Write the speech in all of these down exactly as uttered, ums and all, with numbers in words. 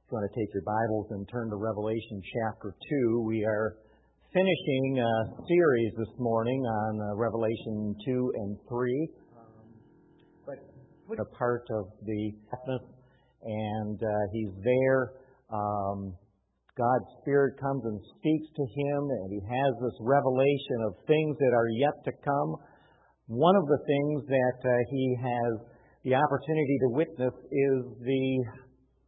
If you want to take your Bibles and turn to Revelation chapter two, we are finishing a series this morning on uh, Revelation two and three. Um, but a part of the Patmos, and uh, he's there. Um, God's Spirit comes and speaks to him, and he has this revelation of things that are yet to come. One of the things that uh, he has the opportunity to witness is the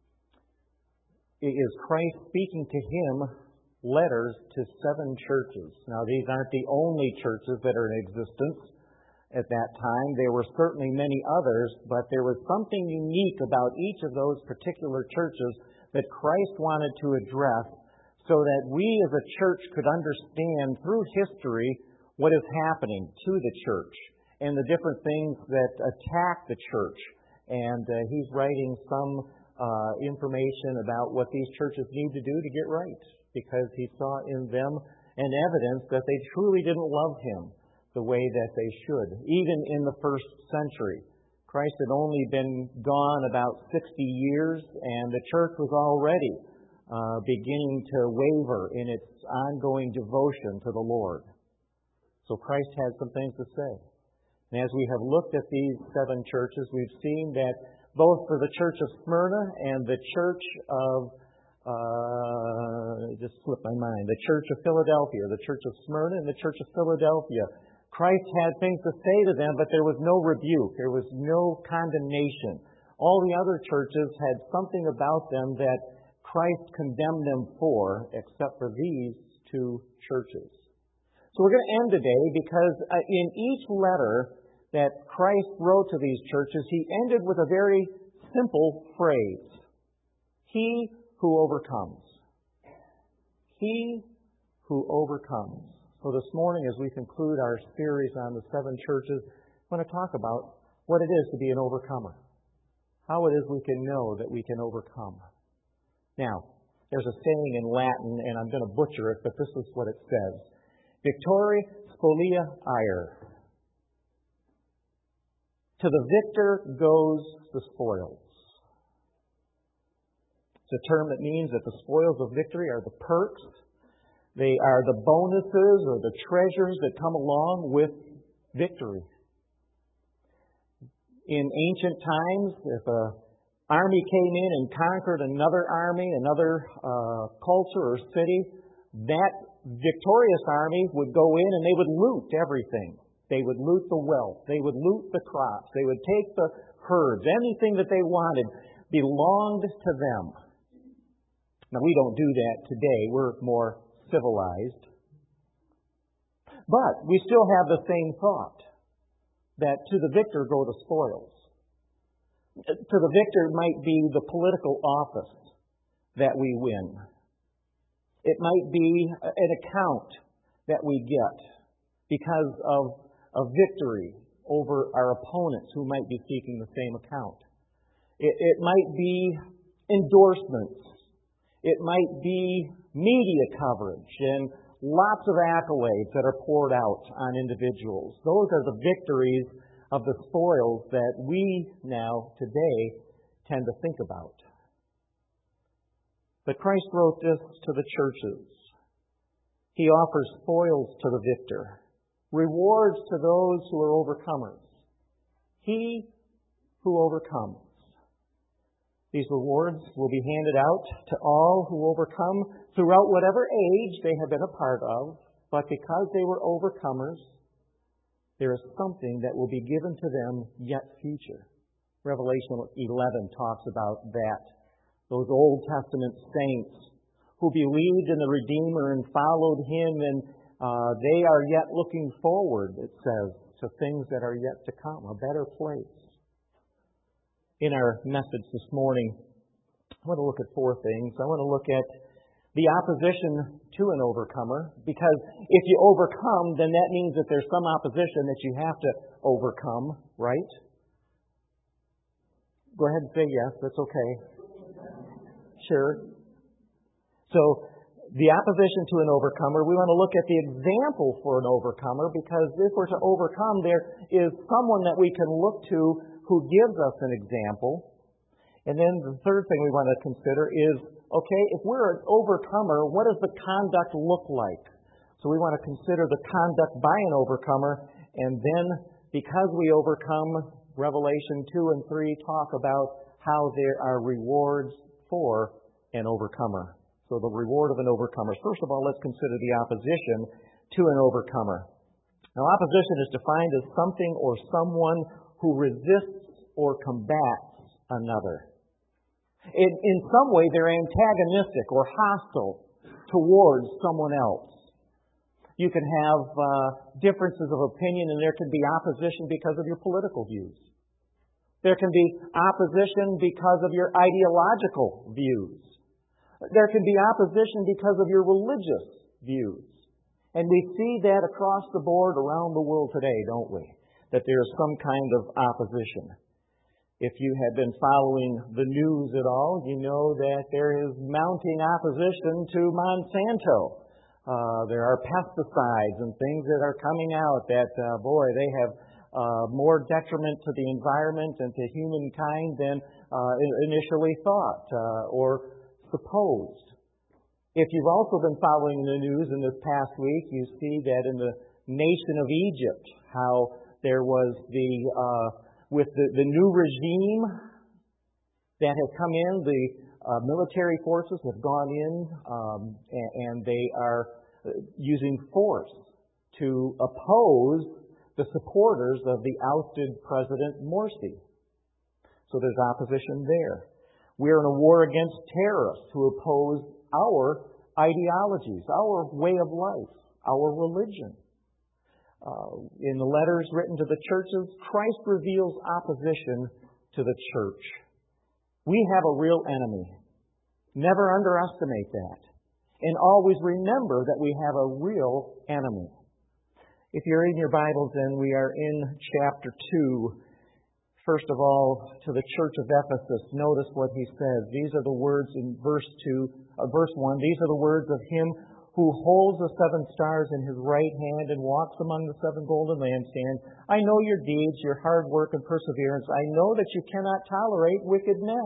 is Christ speaking to him letters to seven churches. Now, these aren't the only churches that are in existence at that time. There were certainly many others, but there was something unique about each of those particular churches that Christ wanted to address so that we as a church could understand through history what is happening to the church and the different things that attack the church. And uh, he's writing some Uh, information about what these churches need to do to get right, because he saw in them an evidence that they truly didn't love him the way that they should. Even in the first century, Christ had only been gone about sixty years, and the church was already uh, beginning to waver in its ongoing devotion to the Lord. So Christ had some things to say. And as we have looked at these seven churches, we've seen that both for the church of Smyrna and the church of, uh, just slipped my mind, the church of Philadelphia, the church of Smyrna and the church of Philadelphia, Christ had things to say to them, but there was no rebuke. There was no condemnation. All the other churches had something about them that Christ condemned them for, except for these two churches. So we're going to end today because in each letter that Christ wrote to these churches, he ended with a very simple phrase. He who overcomes. He who overcomes. So this morning, as we conclude our series on the seven churches, I want to talk about what it is to be an overcomer. How it is we can know that we can overcome. Now, there's a saying in Latin, and I'm going to butcher it, but this is what it says. Victori spolia ire. To the victor goes the spoils. It's a term that means that the spoils of victory are the perks. They are the bonuses or the treasures that come along with victory. In ancient times, if an army came in and conquered another army, another uh, culture or city, that victorious army would go in and they would loot everything. They would loot the wealth. They would loot the crops. They would take the herds. Anything that they wanted belonged to them. Now, we don't do that today. We're more civilized. But we still have the same thought, that to the victor go the spoils. To the victor might be the political office that we win. It might be an account that we get because of a victory over our opponents who might be seeking the same account. It, it might be endorsements. It might be media coverage and lots of accolades that are poured out on individuals. Those are the victories of the spoils that we now, today, tend to think about. But Christ wrote this to the churches. He offers spoils to the victor, rewards to those who are overcomers. He who overcomes. These rewards will be handed out to all who overcome throughout whatever age they have been a part of, but because they were overcomers, there is something that will be given to them yet future. Revelation eleven talks about that. Those Old Testament saints who believed in the Redeemer and followed him, and uh, they are yet looking forward, it says, to things that are yet to come, a better place. In our message this morning, I want to look at four things. I want to look at the opposition to an overcomer, because if you overcome, then that means that there's some opposition that you have to overcome, right? Go ahead and say yes, that's okay. Sure. So, the opposition to an overcomer, we want to look at the example for an overcomer, because if we're to overcome, there is someone that we can look to who gives us an example. And then the third thing we want to consider is, okay, if we're an overcomer, what does the conduct look like? So we want to consider the conduct by an overcomer, and then because we overcome, Revelation two and three talk about how there are rewards for an overcomer. So the reward of an overcomer. First of all, let's consider the opposition to an overcomer. Now, opposition is defined as something or someone who resists or combats another. In, in some way, they're antagonistic or hostile towards someone else. You can have uh, differences of opinion, and there can be opposition because of your political views. There can be opposition because of your ideological views. There can be opposition because of your religious views. And we see that across the board around the world today, don't we? That there is some kind of opposition. If you have been following the news at all, you know that there is mounting opposition to Monsanto. Uh, there are pesticides and things that are coming out that, uh, boy, they have uh, more detriment to the environment and to humankind than uh, initially thought uh, or supposed. If you've also been following the news in this past week, you see that in the nation of Egypt, how there was the, uh, with the, the new regime that has come in, the Uh, military forces have gone in um, and, and they are using force to oppose the supporters of the ousted President Morsi. So there's opposition there. We're in a war against terrorists who oppose our ideologies, our way of life, our religion. Uh, in the letters written to the churches, Christ reveals opposition to the church. We have a real enemy. Never underestimate that. And always remember that we have a real enemy. If you're in your Bibles, then we are in chapter two. First of all, to the church of Ephesus, notice what he says. These are the words in verse two, uh, verse one. These are the words of him who holds the seven stars in his right hand and walks among the seven golden lampstands. I know your deeds, your hard work and perseverance. I know that you cannot tolerate wicked men.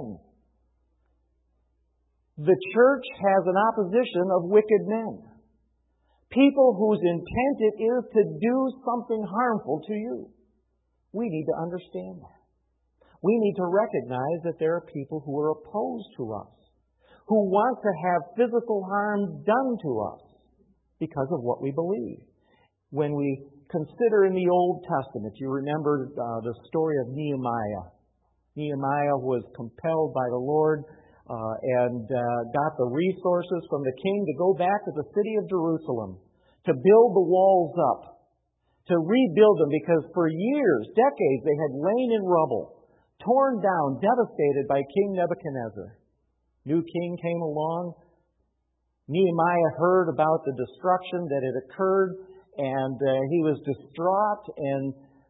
The church has an opposition of wicked men. People whose intent it is to do something harmful to you. We need to understand that. We need to recognize that there are people who are opposed to us, who want to have physical harm done to us because of what we believe. When we consider in the Old Testament, you remember uh, the story of Nehemiah. Nehemiah was compelled by the Lord uh, and uh, got the resources from the king to go back to the city of Jerusalem, to build the walls up, to rebuild them, because for years, decades, they had lain in rubble, torn down, devastated by King Nebuchadnezzar. New king came along. Nehemiah heard about the destruction that had occurred, and uh, he was distraught, and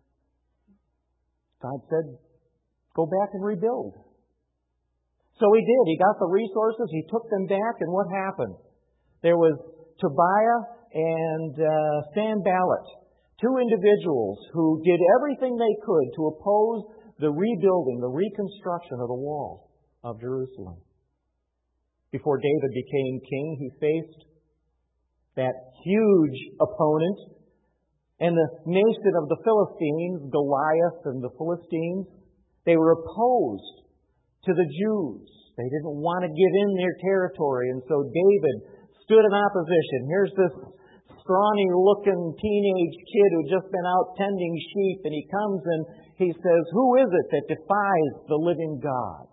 God said, go back and rebuild. So he did. He got the resources, he took them back, and what happened? There was Tobiah and uh, Sanballat, two individuals who did everything they could to oppose the rebuilding, the reconstruction of the wall of Jerusalem. Before David became king, he faced that huge opponent and the nation of the Philistines, Goliath and the Philistines. They were opposed to the Jews. They didn't want to give in their territory, and so David stood in opposition. Here's this scrawny-looking teenage kid who'd just been out tending sheep, and he comes and he says, "Who is it that defies the living God?"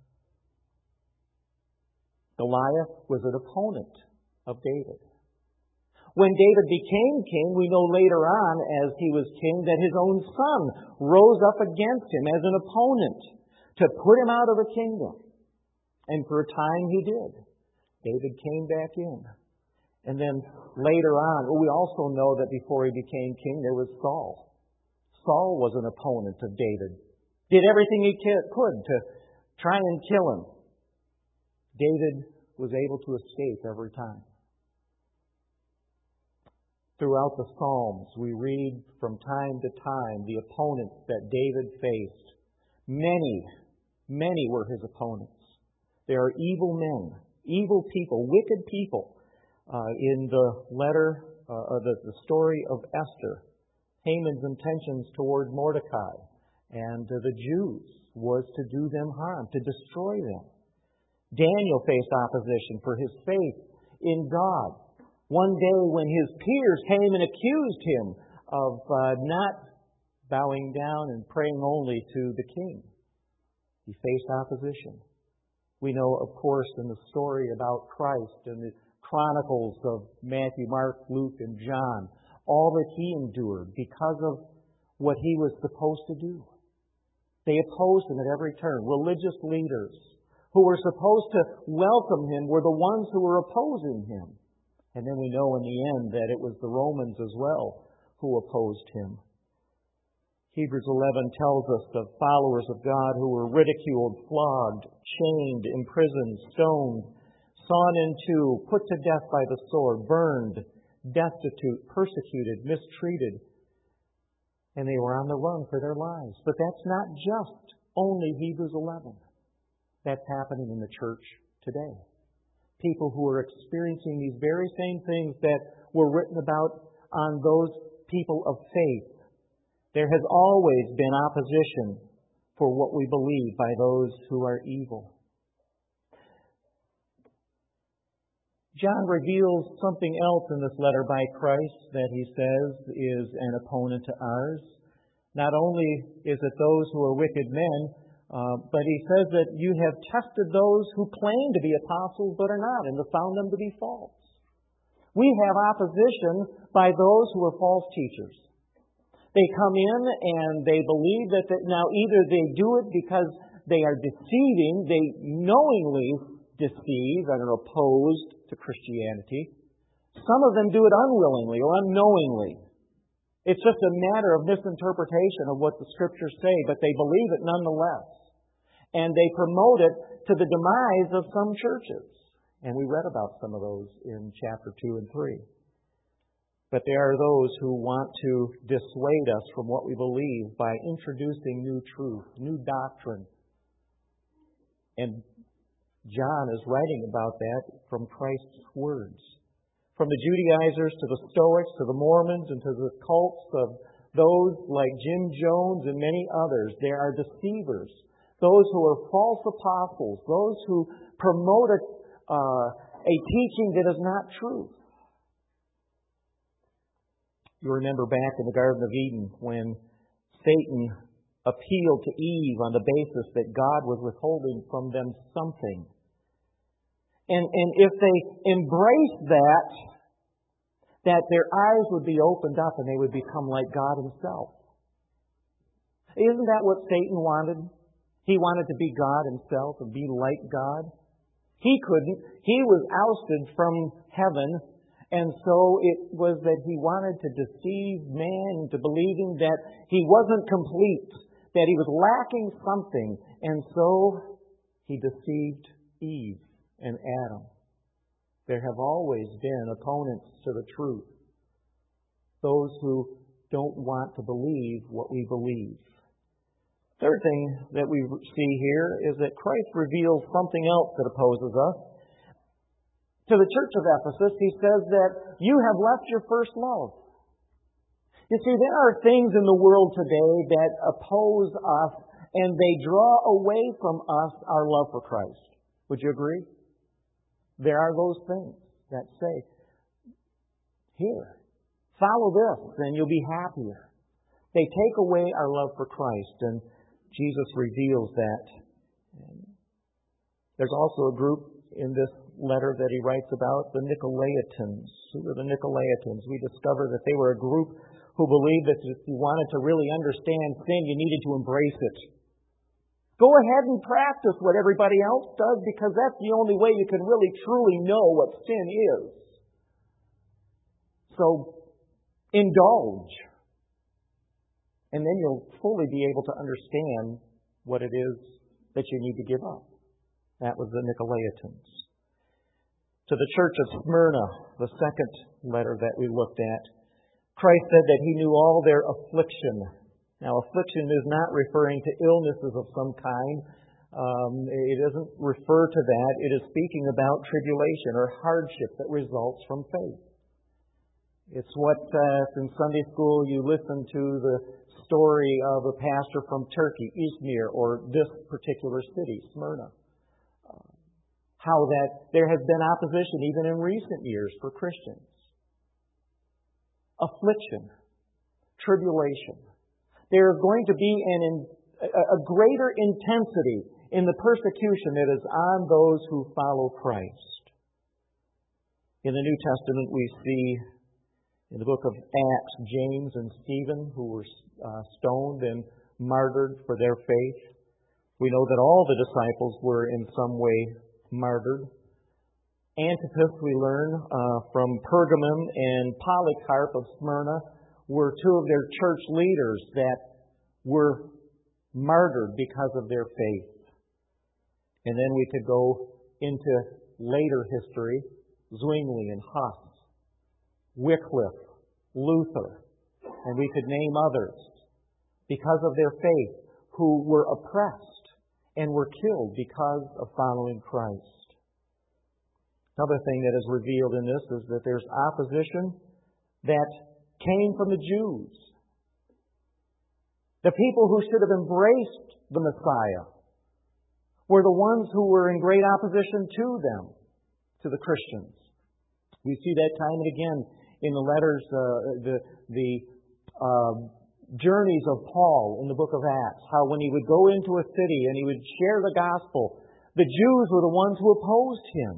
Goliath was an opponent of David. When David became king, we know later on as he was king that his own son rose up against him as an opponent to put him out of the kingdom. And for a time he did. David came back in. And then later on, we also know that before he became king, there was Saul. Saul was an opponent of David. Did everything he could to try and kill him. David was able to escape every time. Throughout the Psalms, we read from time to time the opponents that David faced. Many Many were his opponents. There are evil men, evil people, wicked people. Uh, in the letter, uh, the, the story of Esther, Haman's intentions toward Mordecai and uh, the Jews was to do them harm, to destroy them. Daniel faced opposition for his faith in God. One day when his peers came and accused him of uh, not bowing down and praying only to the king, he faced opposition. We know, of course, in the story about Christ and the chronicles of Matthew, Mark, Luke, and John, all that he endured because of what he was supposed to do. They opposed him at every turn. Religious leaders who were supposed to welcome him were the ones who were opposing him. And then we know in the end that it was the Romans as well who opposed him. Hebrews eleven tells us of followers of God who were ridiculed, flogged, chained, imprisoned, stoned, sawn in two, put to death by the sword, burned, destitute, persecuted, mistreated, and they were on the run for their lives. But that's not just only Hebrews eleven. That's happening in the church today. People who are experiencing these very same things that were written about on those people of faith. There has always been opposition for what we believe by those who are evil. John reveals something else in this letter by Christ that he says is an opponent to ours. Not only is it those who are wicked men, uh, but he says that you have tested those who claim to be apostles but are not, and have found them to be false. We have opposition by those who are false teachers. They come in and they believe that, that now either they do it because they are deceiving, they knowingly deceive and are opposed to Christianity. Some of them do it unwillingly or unknowingly. It's just a matter of misinterpretation of what the Scriptures say, but they believe it nonetheless. And they promote it to the demise of some churches. And we read about some of those in chapter two and three. But there are those who want to dissuade us from what we believe by introducing new truth, new doctrine. And John is writing about that from Christ's words. From the Judaizers to the Stoics to the Mormons and to the cults of those like Jim Jones and many others, there are deceivers, those who are false apostles, those who promote a, uh, a teaching that is not true. You remember back in the Garden of Eden when Satan appealed to Eve on the basis that God was withholding from them something. And, and if they embraced that, that their eyes would be opened up and they would become like God Himself. Isn't that what Satan wanted? He wanted to be God Himself and be like God. He couldn't. He was ousted from heaven. And so it was that he wanted to deceive man into believing that he wasn't complete, that he was lacking something. And so he deceived Eve and Adam. There have always been opponents to the truth. Those who don't want to believe what we believe. Third thing that we see here is that Christ reveals something else that opposes us. To the church of Ephesus, he says that you have left your first love. You see, there are things in the world today that oppose us and they draw away from us our love for Christ. Would you agree? There are those things that say, here, follow this and you'll be happier. They take away our love for Christ, and Jesus reveals that. There's also a group in this letter that he writes about, the Nicolaitans. Who were the Nicolaitans? We discover that they were a group who believed that if you wanted to really understand sin, you needed to embrace it. Go ahead and practice what everybody else does, because that's the only way you can really truly know what sin is. So, indulge. And then you'll fully be able to understand what it is that you need to give up. That was the Nicolaitans. To the church of Smyrna, the second letter that we looked at, Christ said that He knew all their affliction. Now, affliction is not referring to illnesses of some kind. Um, it doesn't refer to that. It is speaking about tribulation or hardship that results from faith. It's what uh, in Sunday school you listen to the story of a pastor from Turkey, Izmir, or this particular city, Smyrna. Uh, how that there has been opposition even in recent years for Christians. Affliction, tribulation. There is going to be an in, a, a greater intensity in the persecution that is on those who follow Christ. In the New Testament, we see in the book of Acts, James and Stephen, who were uh, stoned and martyred for their faith. We know that all the disciples were in some way martyred. Antipas, we learn uh, from Pergamum, and Polycarp of Smyrna were two of their church leaders that were martyred because of their faith. And then we could go into later history, Zwingli and Huss, Wycliffe, Luther, and we could name others because of their faith who were oppressed and were killed because of following Christ. Another thing that is revealed in this is that there's opposition that came from the Jews. The people who should have embraced the Messiah were the ones who were in great opposition to them, to the Christians. We see that time and again in the letters, uh, the, the uh, journeys of Paul in the book of Acts, how when he would go into a city and he would share the gospel, the Jews were the ones who opposed him.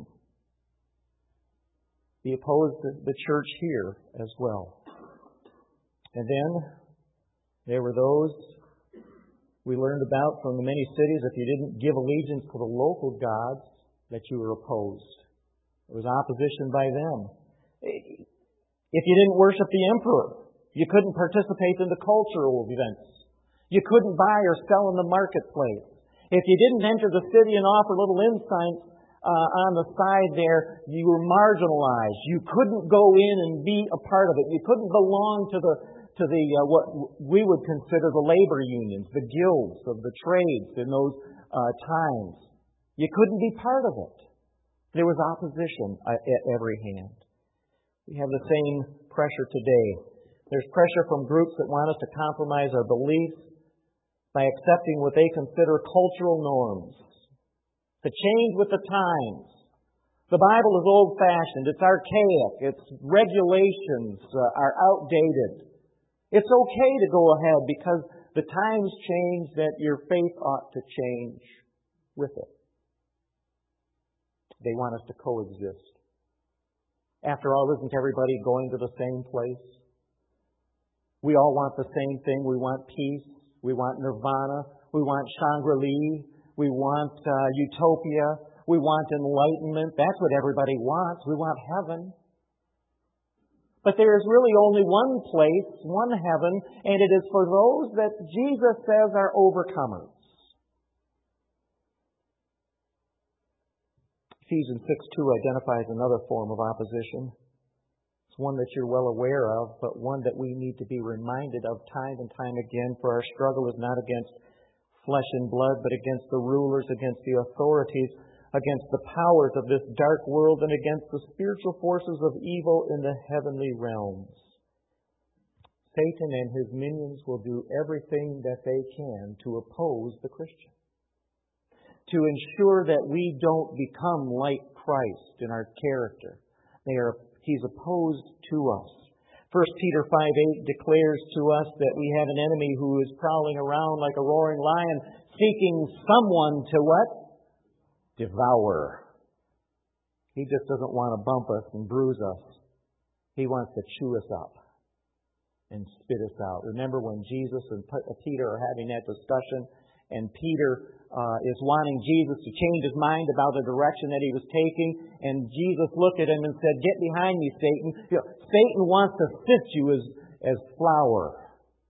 He opposed the church here as well. And then there were those we learned about from the many cities, if you didn't give allegiance to the local gods, that you were opposed. There was opposition by them. If you didn't worship the emperor, you couldn't participate in the cultural events. You couldn't buy or sell in the marketplace. If you didn't enter the city and offer little incense uh, on the side there, you were marginalized. You couldn't go in and be a part of it. You couldn't belong to the to the uh, what we would consider the labor unions, the guilds of the trades in those uh, times. You couldn't be part of it. There was opposition at every hand. We have the same pressure today. There's pressure from groups that want us to compromise our beliefs by accepting what they consider cultural norms, to change with the times. The Bible is old-fashioned. It's archaic. Its regulations uh, are outdated. It's okay to go ahead because the times change, that your faith ought to change with it. They want us to coexist. After all, isn't everybody going to the same place? We all want the same thing. We want peace. We want nirvana. We want Shangri-La. We want uh, utopia. We want enlightenment. That's what everybody wants. We want heaven. But there is really only one place, one heaven, and it is for those that Jesus says are overcomers. Ephesians six two identifies another form of opposition. It's one that you're well aware of, but one that we need to be reminded of time and time again, for our struggle is not against flesh and blood, but against the rulers, against the authorities, against the powers of this dark world, and against the spiritual forces of evil in the heavenly realms. Satan and his minions will do everything that they can to oppose the Christian, to ensure that we don't become like Christ in our character. They are, he's opposed to us. First Peter five eight declares to us that we have an enemy who is prowling around like a roaring lion, seeking someone to what? Devour. He just doesn't want to bump us and bruise us. He wants to chew us up and spit us out. Remember when Jesus and Peter are having that discussion, and Peter uh, is wanting Jesus to change his mind about the direction that he was taking, and Jesus looked at him and said, "Get behind me, Satan." You know, Satan wants to sift you as, as flour.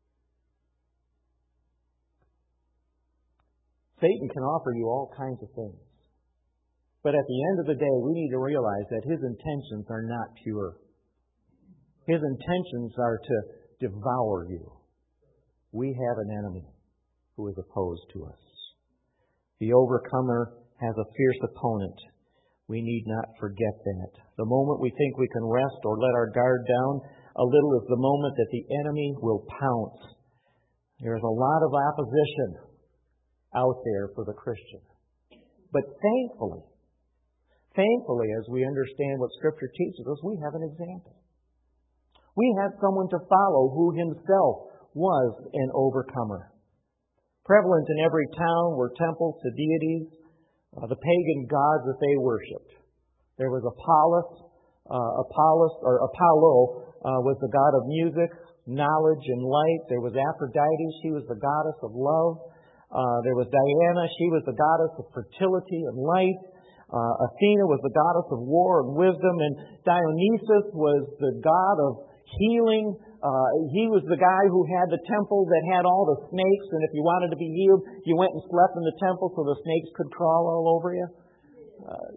Satan can offer you all kinds of things. But at the end of the day, we need to realize that his intentions are not pure. His intentions are to devour you. We have an enemy who is opposed to us. The overcomer has a fierce opponent. We need not forget that. The moment we think we can rest or let our guard down a little is the moment that the enemy will pounce. There's a lot of opposition out there for the Christian. But thankfully, thankfully, as we understand what Scripture teaches us, we have an example. We have someone to follow who himself was an overcomer. Prevalent in every town were temples to deities, uh, the pagan gods that they worshipped. There was Apollos, uh, Apollos or Apollo uh, was the god of music, knowledge, and light. There was Aphrodite; she was the goddess of love. Uh, there was Diana; she was the goddess of fertility and light. Uh, Athena was the goddess of war and wisdom, and Dionysus was the god of healing. Uh, he was the guy who had the temple that had all the snakes, and if you wanted to be healed, you went and slept in the temple so the snakes could crawl all over you. Uh,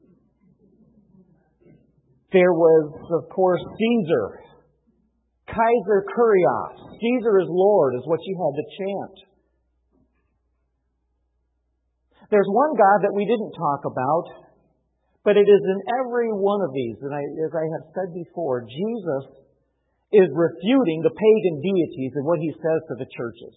there was, of course, Caesar. Kaiser Kurios. Caesar is Lord, is what you had to chant. There's one God that we didn't talk about, but it is in every one of these. And I, as I have said before, Jesus is refuting the pagan deities and what he says to the churches.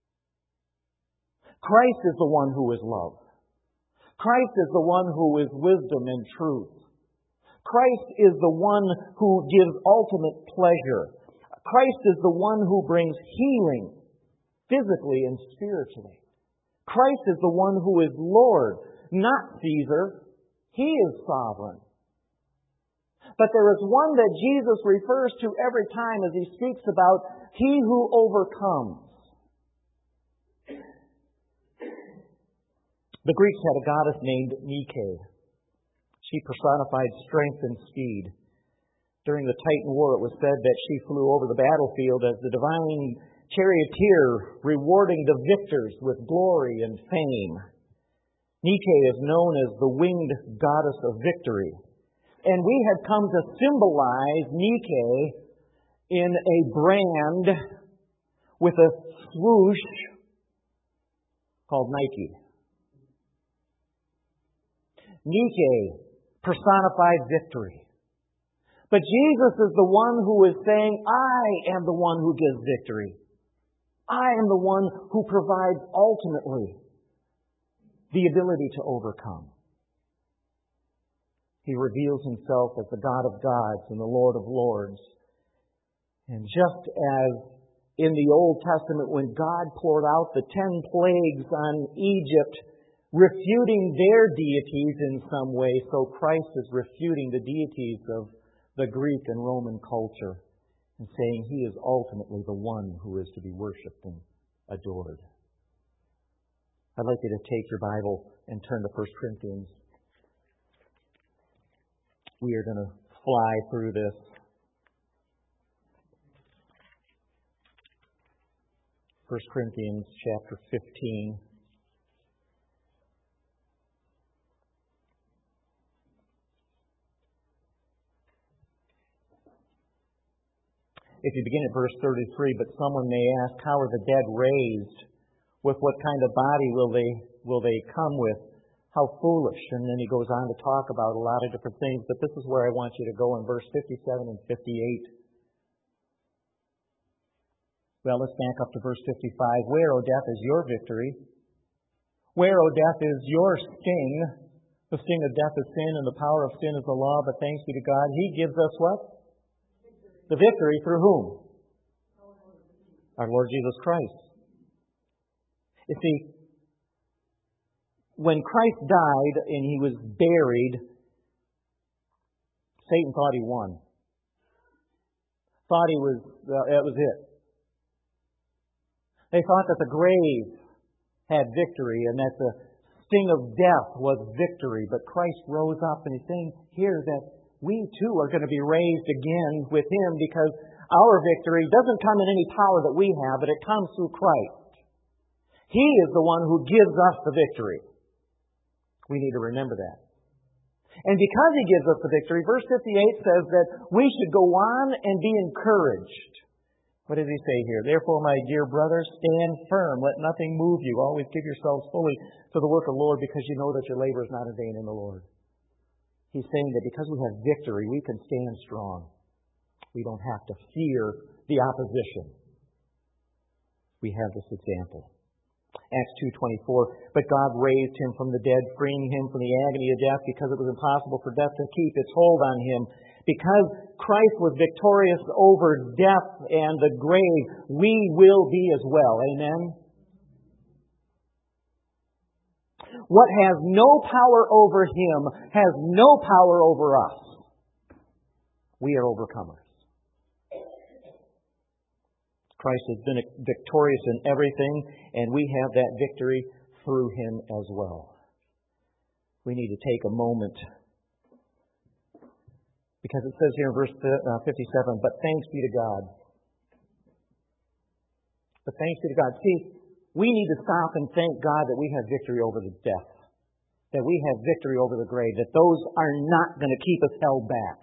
Christ is the one who is love. Christ is the one who is wisdom and truth. Christ is the one who gives ultimate pleasure. Christ is the one who brings healing physically and spiritually. Christ is the one who is Lord, not Caesar. He is sovereign. But there is one that Jesus refers to every time as he speaks about he who overcomes. The Greeks had a goddess named Nike. She personified strength and speed. During the Titan War, it was said that she flew over the battlefield as the divine charioteer, rewarding the victors with glory and fame. Nike is known as the winged goddess of victory. And we had come to symbolize Nike in a brand with a swoosh called Nike. Nike personified victory. But Jesus is the one who is saying, I am the one who gives victory. I am the one who provides ultimately the ability to overcome. He reveals himself as the God of gods and the Lord of lords. And just as in the Old Testament, when God poured out the ten plagues on Egypt, refuting their deities in some way, so Christ is refuting the deities of the Greek and Roman culture and saying he is ultimately the one who is to be worshipped and adored. I'd like you to take your Bible and turn to First Corinthians. We are going to fly through this. First Corinthians chapter fifteen. If you begin at verse thirty-three, but someone may ask, how are the dead raised? With what kind of body will they will they come with? How foolish. And then he goes on to talk about a lot of different things, but this is where I want you to go in verse fifty-seven and fifty-eight. Well, let's back up to verse fifty-five. Where, O death, is your victory? Where, O death, is your sting? The sting of death is sin, and the power of sin is the law, but thanks be to God, he gives us what? The victory through whom? Our Lord Jesus Christ. You see, when Christ died and he was buried, Satan thought he won. Thought he was, uh, that was it. They thought that the grave had victory and that the sting of death was victory. But Christ rose up and he's saying here that we too are going to be raised again with him because our victory doesn't come in any power that we have, but it comes through Christ. He is the one who gives us the victory. We need to remember that. And because he gives us the victory, verse fifty-eight says that we should go on and be encouraged. What does he say here? Therefore, my dear brothers, stand firm. Let nothing move you. Always give yourselves fully to the work of the Lord, because you know that your labor is not in vain in the Lord. He's saying that because we have victory, we can stand strong. We don't have to fear the opposition. We have this example. Acts two twenty-four, but God raised him from the dead, freeing him from the agony of death, because it was impossible for death to keep its hold on him. Because Christ was victorious over death and the grave, we will be as well. Amen? What has no power over him has no power over us. We are overcomers. Christ has been victorious in everything, and we have that victory through him as well. We need to take a moment, because it says here in verse fifty-seven, but thanks be to God. But thanks be to God. See, we need to stop and thank God that we have victory over the death, that we have victory over the grave, that those are not going to keep us held back.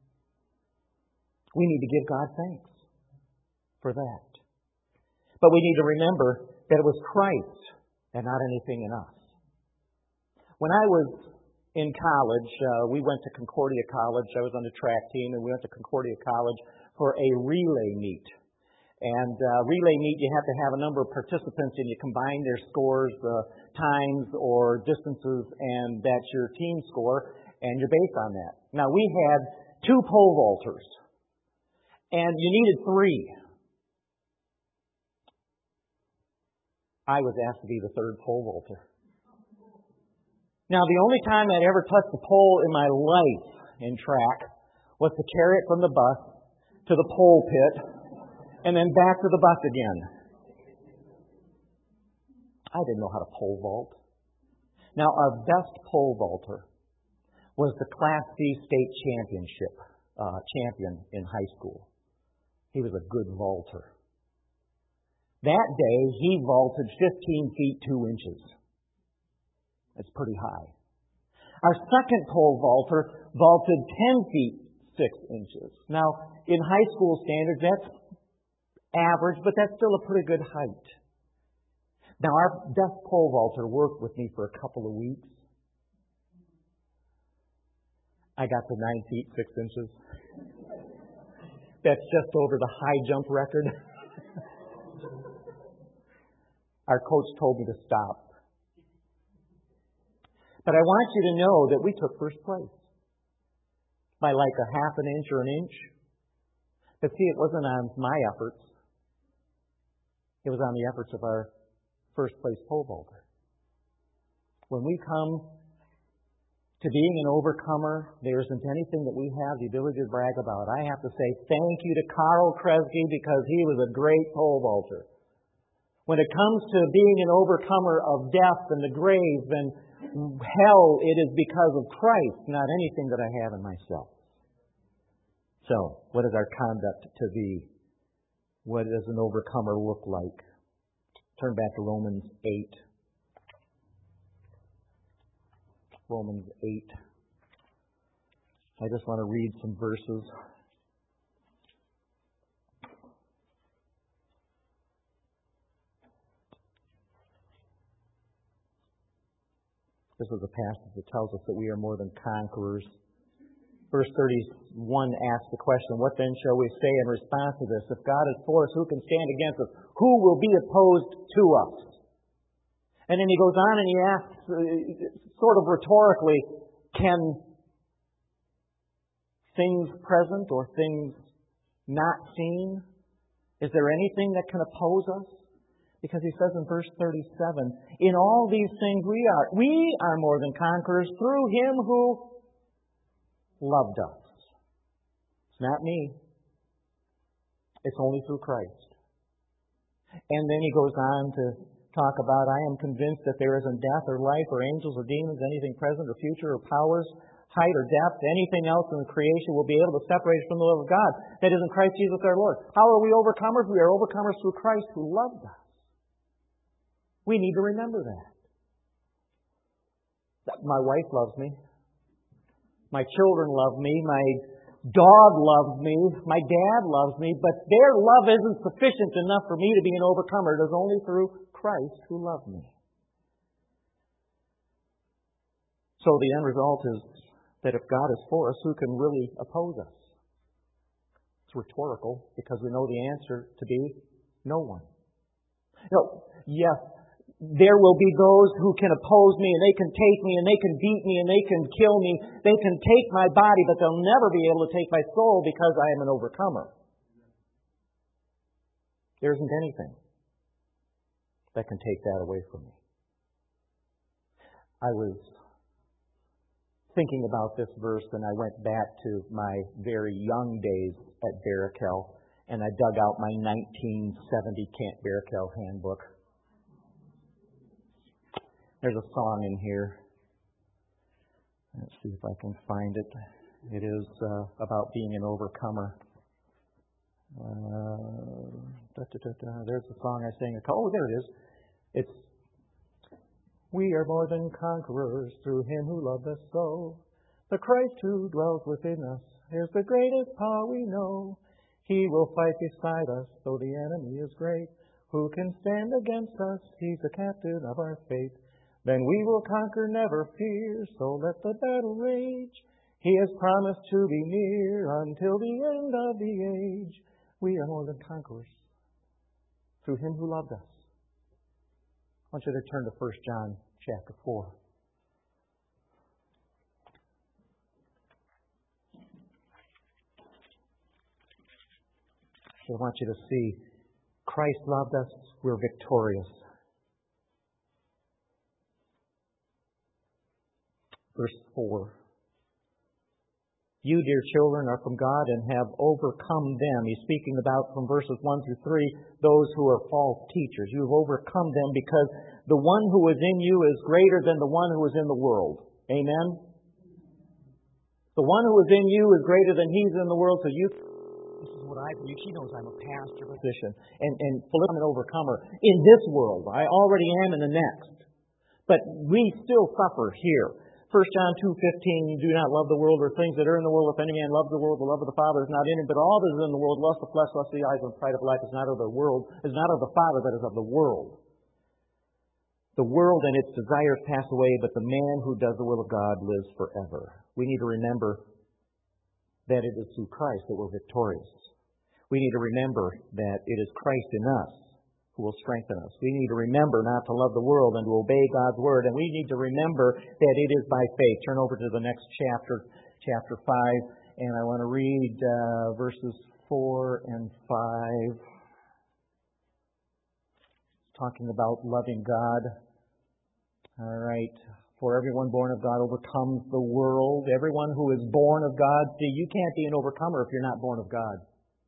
We need to give God thanks for that. But we need to remember that it was Christ and not anything in us. When I was in college, uh, we went to Concordia College. I was on the track team, and we went to Concordia College for a relay meet. And uh, relay meet, you have to have a number of participants, and you combine their scores, uh, times, or distances, and that's your team score, and you're based on that. Now, we had two pole vaulters, and you needed three. I was asked to be the third pole vaulter. Now, the only time I'd ever touched the pole in my life in track was to carry it from the bus to the pole pit and then back to the bus again. I didn't know how to pole vault. Now, our best pole vaulter was the Class C state championship uh, champion in high school. He was a good vaulter. That day, he vaulted fifteen feet two inches. That's pretty high. Our second pole vaulter vaulted ten feet six inches. Now, in high school standards, that's average, but that's still a pretty good height. Now, our best pole vaulter worked with me for a couple of weeks. I got to nine feet six inches. That's just over the high jump record. Our coach told me to stop. But I want you to know that we took first place by like a half an inch or an inch. But see, it wasn't on my efforts. It was on the efforts of our first place pole vaulter. When we come to being an overcomer, there isn't anything that we have the ability to brag about. I have to say thank you to Carl Kresge, because he was a great pole vaulter. When it comes to being an overcomer of death and the grave and hell, it is because of Christ, not anything that I have in myself. So, what is our conduct to be? What does an overcomer look like? Turn back to Romans eight. Romans eight. I just want to read some verses. This is a passage that tells us that we are more than conquerors. Verse thirty-one asks the question, what then shall we say in response to this? If God is for us, who can stand against us? Who will be opposed to us? And then he goes on and he asks, uh, sort of rhetorically, can things present or things not seen, is there anything that can oppose us? Because he says in verse thirty-seven, in all these things we are, we are more than conquerors through him who loved us. It's not me. It's only through Christ. And then he goes on to talk about, I am convinced that there isn't death or life or angels or demons, anything present or future or powers, height or depth, anything else in the creation will be able to separate us from the love of God. That is in Christ Jesus our Lord. How are we overcomers? We are overcomers through Christ who loved us. We need to remember that. That my wife loves me. My children love me. My dog loves me, my dad loves me, but their love isn't sufficient enough for me to be an overcomer. It is only through Christ who loved me. So the end result is that if God is for us, who can really oppose us? It's rhetorical because we know the answer to be no one. No, yes, there will be those who can oppose me and they can take me and they can beat me and they can kill me. They can take my body, but they'll never be able to take my soul because I am an overcomer. There isn't anything that can take that away from me. I was thinking about this verse and I went back to my very young days at Barakel and I dug out my nineteen seventy Camp Barakel handbook. There's a song in here. Let's see if I can find it. It is uh, about being an overcomer. Uh, da, da, da, da. There's the song I sang. Oh, there it is. It's We are more than conquerors through Him who loved us so. The Christ who dwells within us is the greatest power we know. He will fight beside us, though the enemy is great. Who can stand against us? He's the captain of our fate. Then we will conquer, never fear, so let the battle rage. He has promised to be near until the end of the age. We are more than conquerors through Him who loved us. I want you to turn to First John chapter four. I want you to see Christ loved us, we're victorious. Verse four. You, dear children, are from God and have overcome them. He's speaking about from verses one through three, those who are false teachers. You have overcome them because the one who is in you is greater than the one who is in the world. Amen? The one who is in you is greater than he's in the world. So you, this is what I believe. She knows I'm a pastor position. And, and Philip, I'm an overcomer in this world. I already am in the next. But we still suffer here. First John two fifteen, do not love the world or things that are in the world. If any man loves the world, the love of the Father is not in him. But all that is in the world, lust of flesh, lust of the eyes, and pride of life, is not of the world, is not of the Father, but is of the world. The world and its desires pass away, but the man who does the will of God lives forever. We need to remember that it is through Christ that we're victorious. We need to remember that it is Christ in us who will strengthen us. We need to remember not to love the world and to obey God's word. And we need to remember that it is by faith. Turn over to the next chapter, chapter five, and I want to read uh, verses four and five. Talking about loving God. All right. For everyone born of God overcomes the world. Everyone who is born of God. See, you can't be an overcomer if you're not born of God.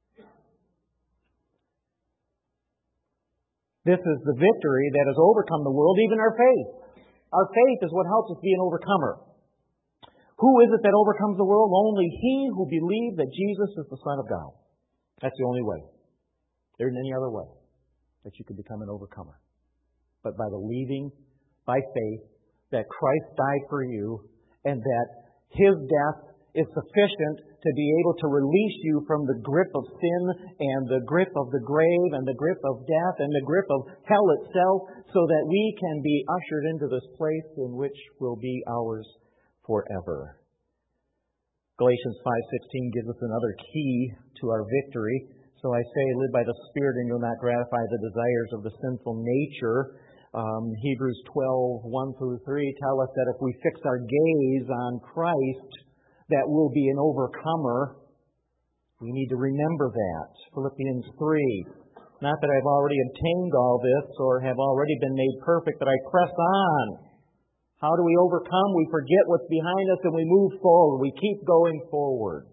This is the victory that has overcome the world, even our faith. Our faith is what helps us be an overcomer. Who is it that overcomes the world? Only he who believes that Jesus is the Son of God. That's the only way. There isn't any other way that you can become an overcomer. But by believing, by faith, that Christ died for you and that His death is sufficient to be able to release you from the grip of sin and the grip of the grave and the grip of death and the grip of hell itself, so that we can be ushered into this place in which will be ours forever. Galatians five sixteen gives us another key to our victory. So I say, live by the Spirit and you'll not gratify the desires of the sinful nature. Um, Hebrews twelve one through three tell us that if we fix our gaze on Christ, that we'll be an overcomer. We need to remember that. Philippians three. Not that I've already obtained all this or have already been made perfect, but I press on. How do we overcome? We forget what's behind us and we move forward. We keep going forward.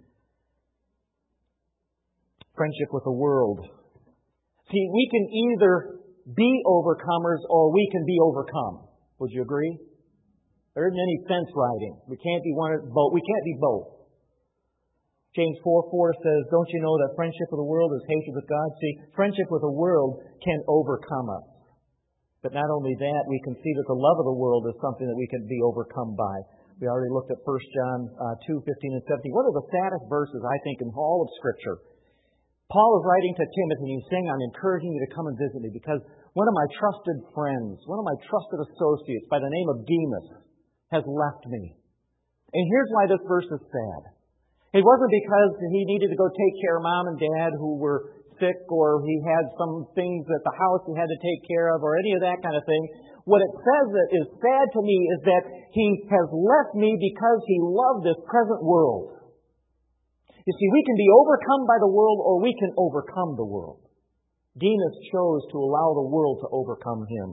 Friendship with the world. See, we can either be overcomers or we can be overcome. Would you agree? There isn't any fence riding. We can't be one or both. We can't be both. James four four says, don't you know that friendship with the world is hatred with God? See, friendship with the world can overcome us. But not only that, we can see that the love of the world is something that we can be overcome by. We already looked at First John uh, two, fifteen and seventeen. One of the saddest verses, I think, in all of Scripture. Paul is writing to Timothy, and he's saying, I'm encouraging you to come and visit me because one of my trusted friends, one of my trusted associates by the name of Demas has left me. And here's why this verse is sad. It wasn't because he needed to go take care of mom and dad who were sick, or he had some things at the house he had to take care of, or any of that kind of thing. What it says that is sad to me is that he has left me because he loved this present world. You see, we can be overcome by the world, or we can overcome the world. Demas chose to allow the world to overcome him.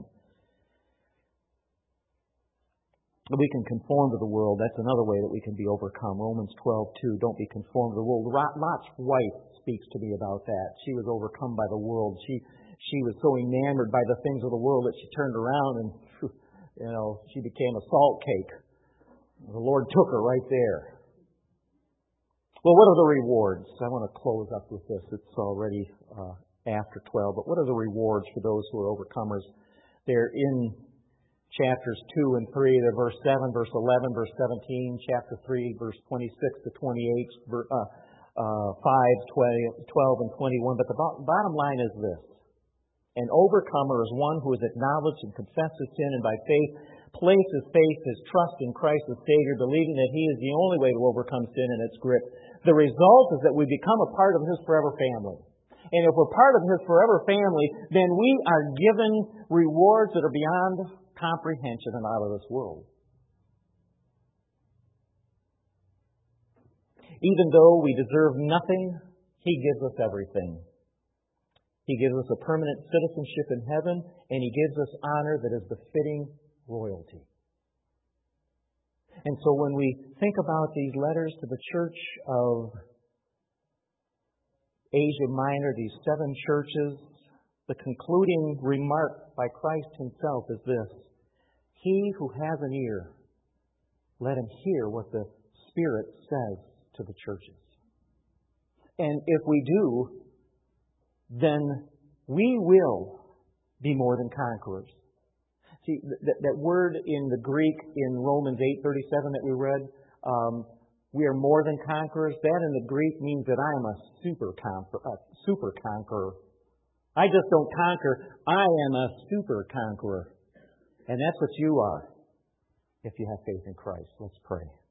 We can conform to the world. That's another way that we can be overcome. Romans twelve two, don't be conformed to the world. Lot's wife speaks to me about that. She was overcome by the world. She she was so enamored by the things of the world that she turned around and, you know, she became a salt cake. The Lord took her right there. Well, what are the rewards? I want to close up with this. It's already uh, after twelve. But what are the rewards for those who are overcomers? They're in chapters two and three, they're verse seven, verse eleven, verse seventeen, chapter three, verse twenty-six to twenty-eight, uh, uh, five, twelve, and twenty-one. But the bo- bottom line is this. An overcomer is one who has acknowledged and confessed his sin and by faith placed his faith, his trust in Christ as Savior, believing that He is the only way to overcome sin and its grip. The result is that we become a part of His forever family. And if we're part of His forever family, then we are given rewards that are beyond comprehension and out of this world. Even though we deserve nothing, He gives us everything. He gives us a permanent citizenship in heaven, and He gives us honor that is befitting royalty. And so when we think about these letters to the church of Asia Minor, these seven churches, the concluding remark by Christ Himself is this: He who has an ear, let him hear what the Spirit says to the churches. And if we do, then we will be more than conquerors. See, that, that word in the Greek in Romans eight thirty-seven that we read, um, we are more than conquerors. That in the Greek means that I am a super conqueror. A super conqueror. I just don't conquer. I am a super conqueror. And that's what you are if you have faith in Christ. Let's pray.